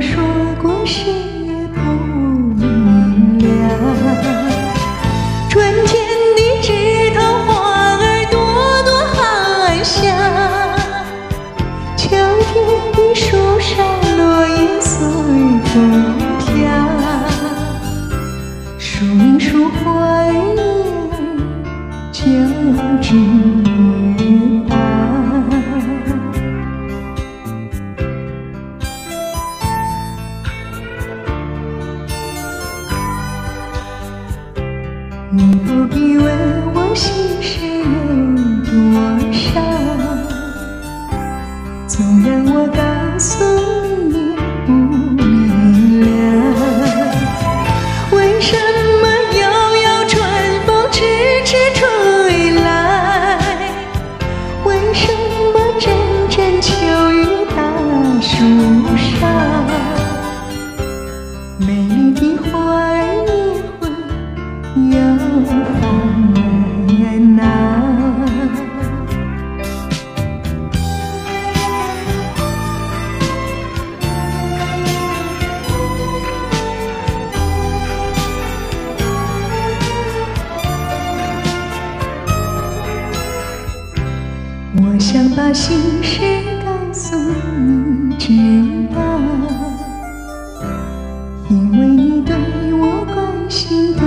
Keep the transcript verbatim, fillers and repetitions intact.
说过谁也不明了。春天的枝头花儿朵朵含香，秋天的树上落叶随风飘。数一数花儿就知道。你不必问我心事有多少，纵然我告诉你不明了，为什么又有春风迟迟吹来？为什么阵阵秋雨打树上？美丽的花儿也会有烦恼。我想把心事告诉你知道，因为你对我关心